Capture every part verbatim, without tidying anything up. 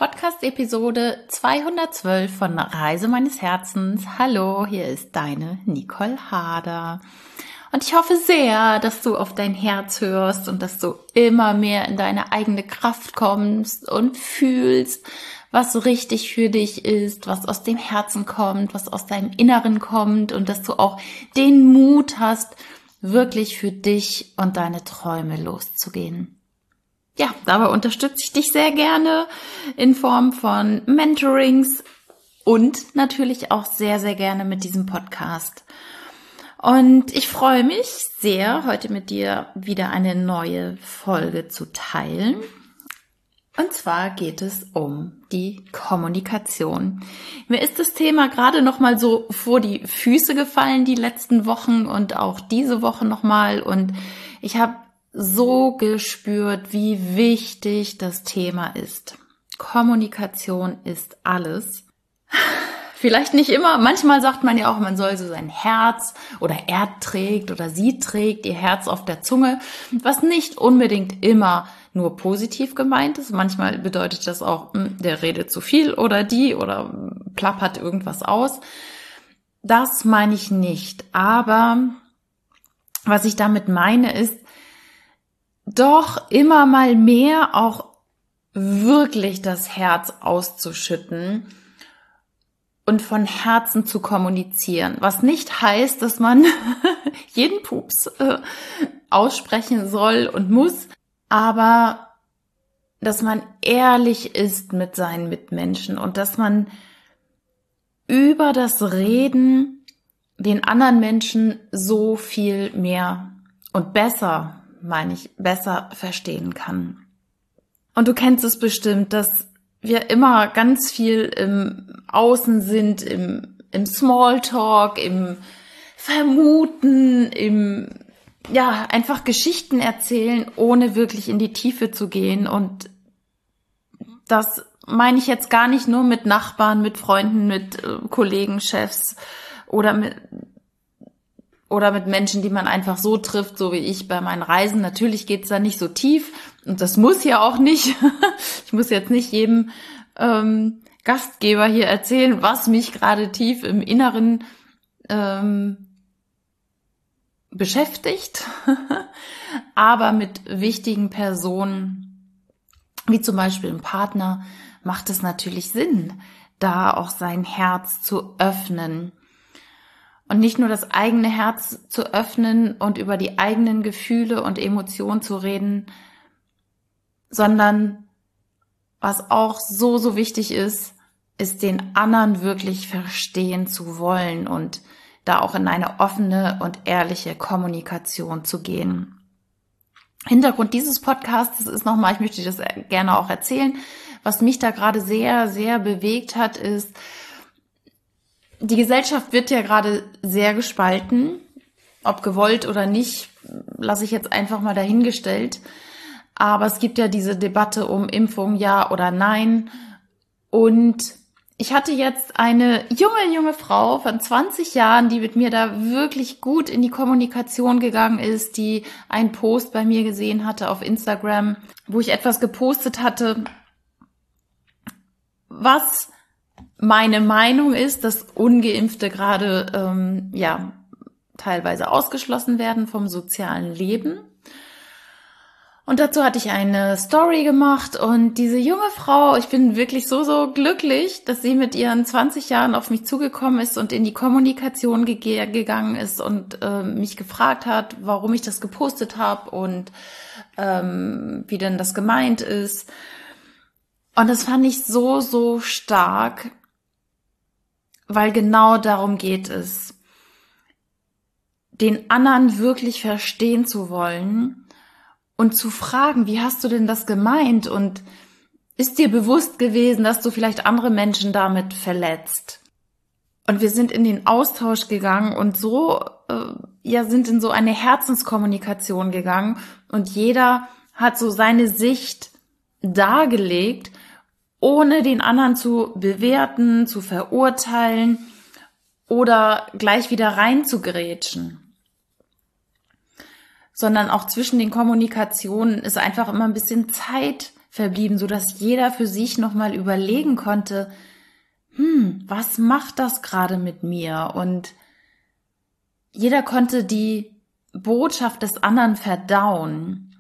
Podcast-Episode zweihundertzwölf von Reise meines Herzens. Hallo, hier ist deine Nicole Harder. Und ich hoffe sehr, dass du auf dein Herz hörst und dass du immer mehr in deine eigene Kraft kommst und fühlst, was so richtig für dich ist, was aus dem Herzen kommt, was aus deinem Inneren kommt und dass du auch den Mut hast, wirklich für dich und deine Träume loszugehen. Ja, dabei unterstütze ich dich sehr gerne in Form von Mentorings und natürlich auch sehr, sehr gerne mit diesem Podcast. Und ich freue mich sehr, heute mit dir wieder eine neue Folge zu teilen. Und zwar geht es um die Kommunikation. Mir ist das Thema gerade noch mal so vor die Füße gefallen die letzten Wochen und auch diese Woche noch mal. Und ich habe so gespürt, wie wichtig das Thema ist. Kommunikation ist alles. Vielleicht nicht immer. Manchmal sagt man ja auch, man soll so sein Herz oder er trägt oder sie trägt ihr Herz auf der Zunge, was nicht unbedingt immer nur positiv gemeint ist. Manchmal bedeutet das auch, der redet zu viel oder die oder plappert irgendwas aus. Das meine ich nicht. Aber was ich damit meine ist, doch immer mal mehr auch wirklich das Herz auszuschütten und von Herzen zu kommunizieren. Was nicht heißt, dass man jeden Pups äh, aussprechen soll und muss, aber dass man ehrlich ist mit seinen Mitmenschen und dass man über das Reden den anderen Menschen so viel mehr und besser, meine ich, besser verstehen kann. Und du kennst es bestimmt, dass wir immer ganz viel im Außen sind, im, im Smalltalk, im Vermuten, im, ja, einfach Geschichten erzählen, ohne wirklich in die Tiefe zu gehen. Und das meine ich jetzt gar nicht nur mit Nachbarn, mit Freunden, mit äh, Kollegen, Chefs oder mit oder mit Menschen, die man einfach so trifft, so wie ich bei meinen Reisen. Natürlich geht's da nicht so tief und das muss ja auch nicht. Ich muss jetzt nicht jedem ähm, Gastgeber hier erzählen, was mich gerade tief im Inneren ähm, beschäftigt. Aber mit wichtigen Personen, wie zum Beispiel einem Partner, macht es natürlich Sinn, da auch sein Herz zu öffnen. Und nicht nur das eigene Herz zu öffnen und über die eigenen Gefühle und Emotionen zu reden, sondern was auch so, so wichtig ist, ist den anderen wirklich verstehen zu wollen und da auch in eine offene und ehrliche Kommunikation zu gehen. Hintergrund dieses Podcasts ist nochmal, ich möchte das gerne auch erzählen, was mich da gerade sehr, sehr bewegt hat, ist, die Gesellschaft wird ja gerade sehr gespalten, ob gewollt oder nicht, lasse ich jetzt einfach mal dahingestellt. Aber es gibt ja diese Debatte um Impfung, ja oder nein. Und ich hatte jetzt eine junge, junge Frau von zwanzig Jahren, die mit mir da wirklich gut in die Kommunikation gegangen ist, die einen Post bei mir gesehen hatte auf Instagram, wo ich etwas gepostet hatte, was meine Meinung ist, dass Ungeimpfte gerade ähm, ja teilweise ausgeschlossen werden vom sozialen Leben. Und dazu hatte ich eine Story gemacht und diese junge Frau, ich bin wirklich so, so glücklich, dass sie mit ihren zwanzig Jahren auf mich zugekommen ist und in die Kommunikation ge- gegangen ist und äh, mich gefragt hat, warum ich das gepostet habe und ähm, wie denn das gemeint ist. Und das fand ich so, so stark, weil genau darum geht es, den anderen wirklich verstehen zu wollen und zu fragen, wie hast du denn das gemeint und ist dir bewusst gewesen, dass du vielleicht andere Menschen damit verletzt? Und wir sind in den Austausch gegangen und so, äh, ja, sind in so eine Herzenskommunikation gegangen und jeder hat so seine Sicht dargelegt, ohne den anderen zu bewerten, zu verurteilen oder gleich wieder reinzugrätschen. Sondern auch zwischen den Kommunikationen ist einfach immer ein bisschen Zeit verblieben, sodass jeder für sich nochmal überlegen konnte, hm, was macht das gerade mit mir? Und jeder konnte die Botschaft des anderen verdauen.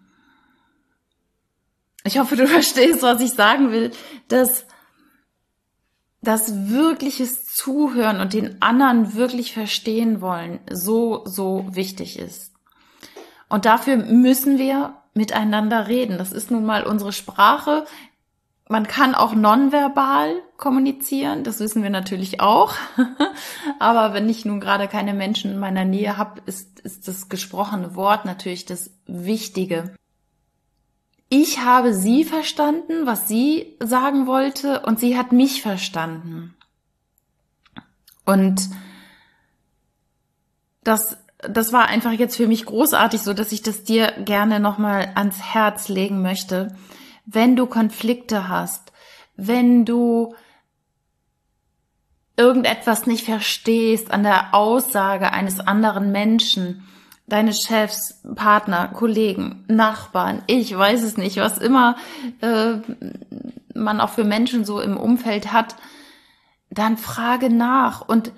Ich hoffe, du verstehst, was ich sagen will, dass das wirkliches Zuhören und den anderen wirklich verstehen wollen so, so wichtig ist. Und dafür müssen wir miteinander reden. Das ist nun mal unsere Sprache. Man kann auch nonverbal kommunizieren, das wissen wir natürlich auch. Aber wenn ich nun gerade keine Menschen in meiner Nähe habe, ist, ist das gesprochene Wort natürlich das Wichtige. Ich habe sie verstanden, was sie sagen wollte, und sie hat mich verstanden. Und das, das war einfach jetzt für mich großartig, so dass ich das dir gerne nochmal ans Herz legen möchte. Wenn du Konflikte hast, wenn du irgendetwas nicht verstehst an der Aussage eines anderen Menschen, deine Chefs, Partner, Kollegen, Nachbarn, ich weiß es nicht, was immer äh, man auch für Menschen so im Umfeld hat, dann frage nach und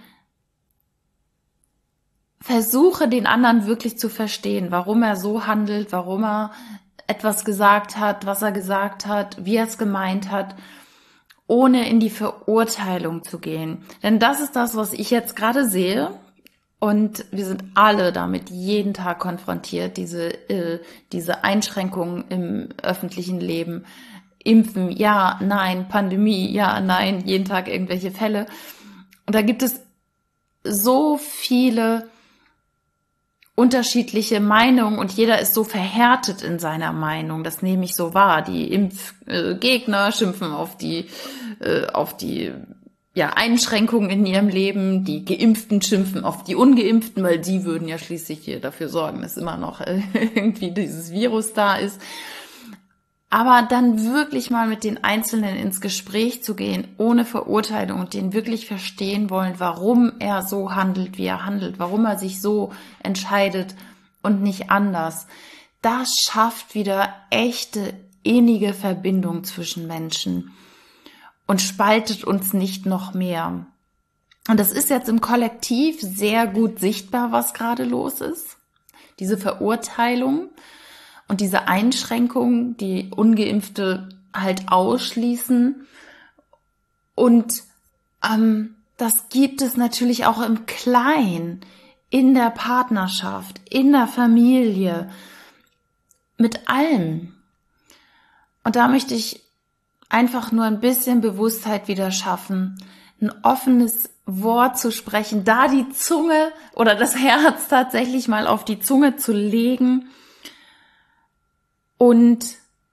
versuche den anderen wirklich zu verstehen, warum er so handelt, warum er etwas gesagt hat, was er gesagt hat, wie er es gemeint hat, ohne in die Verurteilung zu gehen. Denn das ist das, was ich jetzt gerade sehe. Und wir sind alle damit jeden Tag konfrontiert, diese, äh, diese Einschränkungen im öffentlichen Leben. Impfen, ja, nein, Pandemie, ja, nein, jeden Tag irgendwelche Fälle. Und da gibt es so viele unterschiedliche Meinungen und jeder ist so verhärtet in seiner Meinung. Das nehme ich so wahr. Die Impfgegner schimpfen auf die, äh, auf die ja, Einschränkungen in ihrem Leben. Die Geimpften schimpfen auf die Ungeimpften, weil die würden ja schließlich hier dafür sorgen, dass immer noch äh, irgendwie dieses Virus da ist. Aber dann wirklich mal mit den Einzelnen ins Gespräch zu gehen, ohne Verurteilung und den wirklich verstehen wollen, warum er so handelt, wie er handelt, warum er sich so entscheidet und nicht anders. Das schafft wieder echte, innige Verbindung zwischen Menschen und spaltet uns nicht noch mehr. Und das ist jetzt im Kollektiv sehr gut sichtbar, was gerade los ist. Diese Verurteilung und diese Einschränkungen, die Ungeimpfte halt ausschließen. Und ähm, das gibt es natürlich auch im Kleinen, in der Partnerschaft, in der Familie, mit allem. Und da möchte ich einfach nur ein bisschen Bewusstheit wieder schaffen, ein offenes Wort zu sprechen, da die Zunge oder das Herz tatsächlich mal auf die Zunge zu legen und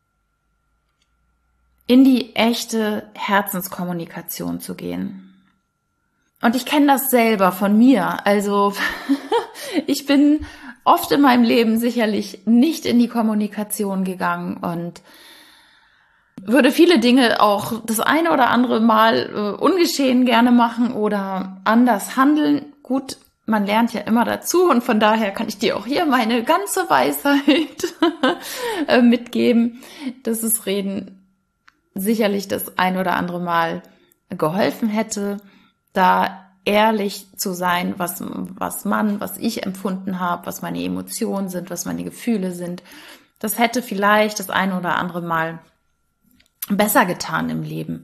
in die echte Herzenskommunikation zu gehen. Und ich kenne das selber von mir. Also ich bin oft in meinem Leben sicherlich nicht in die Kommunikation gegangen und würde viele Dinge auch das eine oder andere Mal äh, ungeschehen gerne machen oder anders handeln. Gut, man lernt ja immer dazu und von daher kann ich dir auch hier meine ganze Weisheit äh, mitgeben, dass es Reden sicherlich das ein oder andere Mal geholfen hätte, da ehrlich zu sein, was, was man, was ich empfunden habe, was meine Emotionen sind, was meine Gefühle sind. Das hätte vielleicht das ein oder andere Mal besser getan im Leben.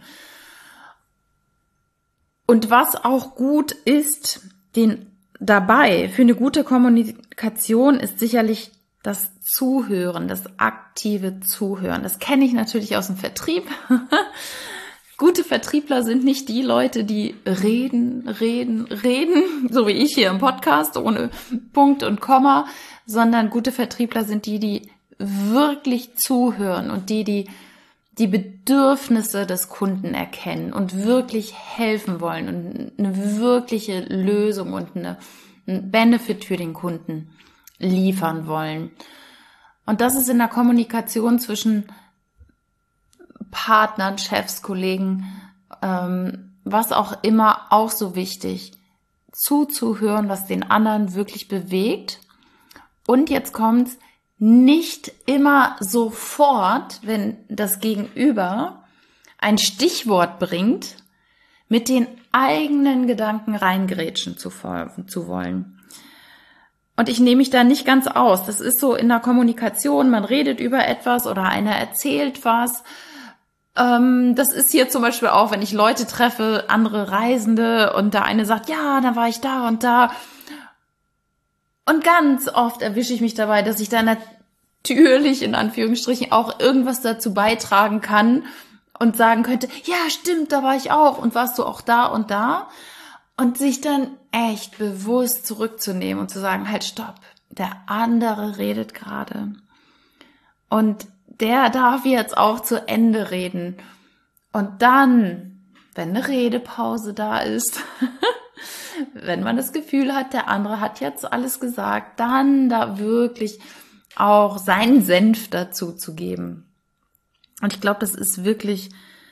Und was auch gut ist, den dabei für eine gute Kommunikation ist sicherlich das Zuhören, das aktive Zuhören. Das kenne ich natürlich aus dem Vertrieb. Gute Vertriebler sind nicht die Leute, die reden, reden, reden, so wie ich hier im Podcast, ohne Punkt und Komma, sondern gute Vertriebler sind die, die wirklich zuhören und die, die die Bedürfnisse des Kunden erkennen und wirklich helfen wollen und eine wirkliche Lösung und eine, einen Benefit für den Kunden liefern wollen. Und das ist in der Kommunikation zwischen Partnern, Chefs, Kollegen, ähm, was auch immer, auch so wichtig, zuzuhören, was den anderen wirklich bewegt. Und jetzt kommt's, nicht immer sofort, wenn das Gegenüber ein Stichwort bringt, mit den eigenen Gedanken reingrätschen zu, zu wollen. Und ich nehme mich da nicht ganz aus. Das ist so in der Kommunikation, man redet über etwas oder einer erzählt was. Ähm, das ist hier zum Beispiel auch, wenn ich Leute treffe, andere Reisende, und der eine sagt, ja, da war ich da und da. Und ganz oft erwische ich mich dabei, dass ich da natürlich in Anführungsstrichen auch irgendwas dazu beitragen kann und sagen könnte, ja, stimmt, da war ich auch und warst du auch da und da. Und sich dann echt bewusst zurückzunehmen und zu sagen, halt, stopp, der andere redet gerade. Und der darf jetzt auch zu Ende reden. Und dann, wenn eine Redepause da ist, wenn man das Gefühl hat, der andere hat jetzt alles gesagt, dann da wirklich auch seinen Senf dazu zu geben. Und ich glaube, das ist wirklich,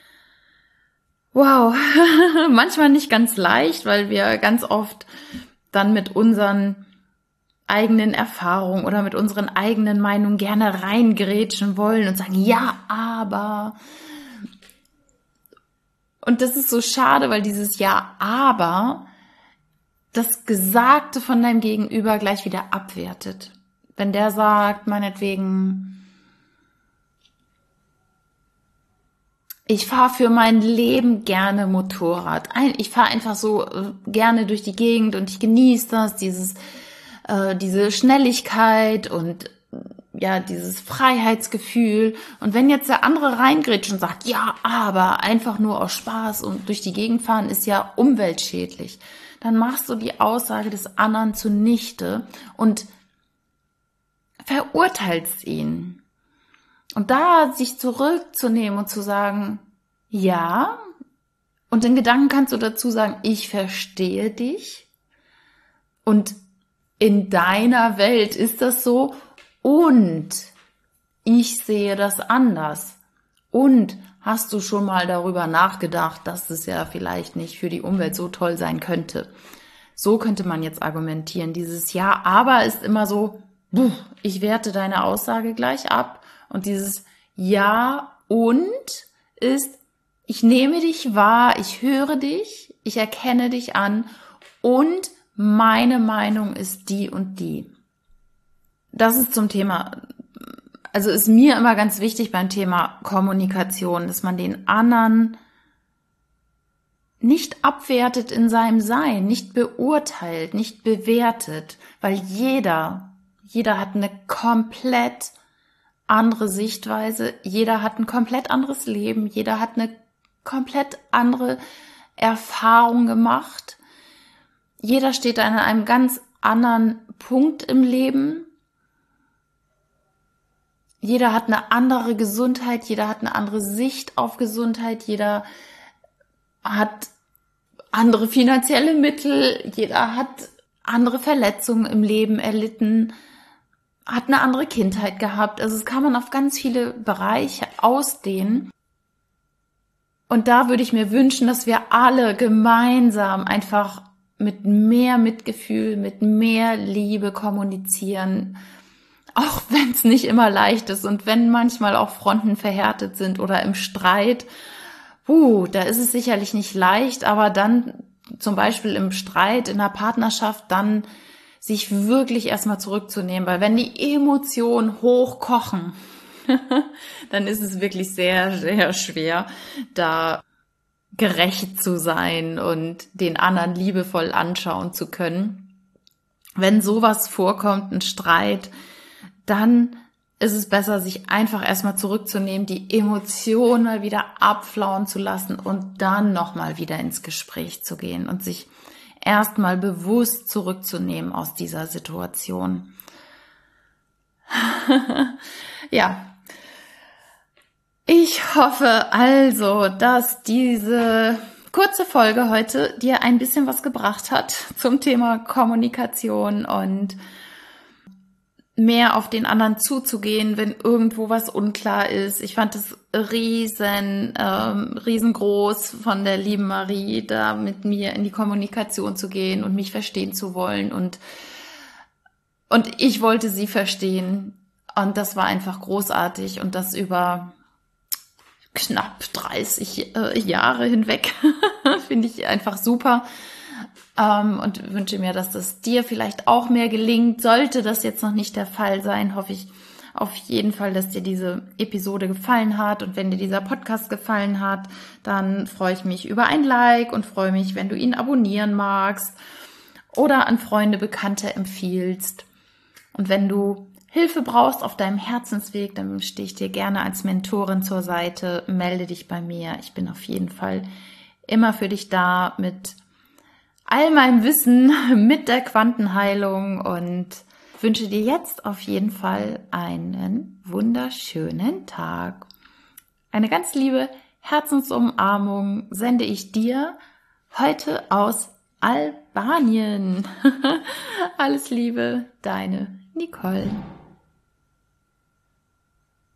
wow, manchmal nicht ganz leicht, weil wir ganz oft dann mit unseren eigenen Erfahrungen oder mit unseren eigenen Meinungen gerne reingrätschen wollen und sagen, ja, aber. Und das ist so schade, weil dieses Ja, aber das Gesagte von deinem Gegenüber gleich wieder abwertet. Wenn der sagt, meinetwegen, ich fahre für mein Leben gerne Motorrad. Ich fahre einfach so gerne durch die Gegend und ich genieße das, dieses, äh, diese Schnelligkeit und ja, dieses Freiheitsgefühl. Und wenn jetzt der andere reingrätscht und sagt, ja, aber einfach nur aus Spaß und durch die Gegend fahren ist ja umweltschädlich, dann machst du die Aussage des anderen zunichte und verurteilst ihn. Und da sich zurückzunehmen und zu sagen, ja, und in Gedanken kannst du dazu sagen, ich verstehe dich und in deiner Welt ist das so und ich sehe das anders. Und hast du schon mal darüber nachgedacht, dass es ja vielleicht nicht für die Umwelt so toll sein könnte? So könnte man jetzt argumentieren. Dieses Ja, aber ist immer so, ich werte deine Aussage gleich ab. Und dieses Ja und ist, ich nehme dich wahr, ich höre dich, ich erkenne dich an und meine Meinung ist die und die. Das ist zum Thema, also ist mir immer ganz wichtig beim Thema Kommunikation, dass man den anderen nicht abwertet in seinem Sein, nicht beurteilt, nicht bewertet, weil jeder, jeder hat eine komplett andere Sichtweise, jeder hat ein komplett anderes Leben, jeder hat eine komplett andere Erfahrung gemacht. Jeder steht an einem ganz anderen Punkt im Leben. Jeder hat eine andere Gesundheit, jeder hat eine andere Sicht auf Gesundheit, jeder hat andere finanzielle Mittel, jeder hat andere Verletzungen im Leben erlitten, hat eine andere Kindheit gehabt. Also das kann man auf ganz viele Bereiche ausdehnen. Und da würde ich mir wünschen, dass wir alle gemeinsam einfach mit mehr Mitgefühl, mit mehr Liebe kommunizieren, auch wenn es nicht immer leicht ist und wenn manchmal auch Fronten verhärtet sind oder im Streit. Uh, da ist es sicherlich nicht leicht, aber dann zum Beispiel im Streit, in der Partnerschaft, dann sich wirklich erstmal zurückzunehmen, weil wenn die Emotionen hochkochen, dann ist es wirklich sehr, sehr schwer, da gerecht zu sein und den anderen liebevoll anschauen zu können. Wenn sowas vorkommt, ein Streit, dann ist es besser, sich einfach erstmal zurückzunehmen, die Emotionen mal wieder abflauen zu lassen und dann nochmal wieder ins Gespräch zu gehen und sich erstmal bewusst zurückzunehmen aus dieser Situation. Ja, ich hoffe also, dass diese kurze Folge heute dir ein bisschen was gebracht hat zum Thema Kommunikation und mehr auf den anderen zuzugehen, wenn irgendwo was unklar ist. Ich fand es riesen, ähm, riesengroß von der lieben Marie, da mit mir in die Kommunikation zu gehen und mich verstehen zu wollen. Und, und ich wollte sie verstehen, Und das war einfach großartig und das über knapp dreißig äh, Jahre hinweg. Finde ich einfach super. Ähm, und wünsche mir, dass das dir vielleicht auch mehr gelingt. Sollte das jetzt noch nicht der Fall sein, hoffe ich auf jeden Fall, dass dir diese Episode gefallen hat. Und wenn dir dieser Podcast gefallen hat, dann freue ich mich über ein Like und freue mich, wenn du ihn abonnieren magst oder an Freunde, Bekannte empfiehlst. Und wenn du Hilfe brauchst auf deinem Herzensweg, dann stehe ich dir gerne als Mentorin zur Seite. Melde dich bei mir. Ich bin auf jeden Fall immer für dich da mit all meinem Wissen, mit der Quantenheilung und wünsche dir jetzt auf jeden Fall einen wunderschönen Tag. Eine ganz liebe Herzensumarmung sende ich dir heute aus Albanien. Alles Liebe, deine Nicole.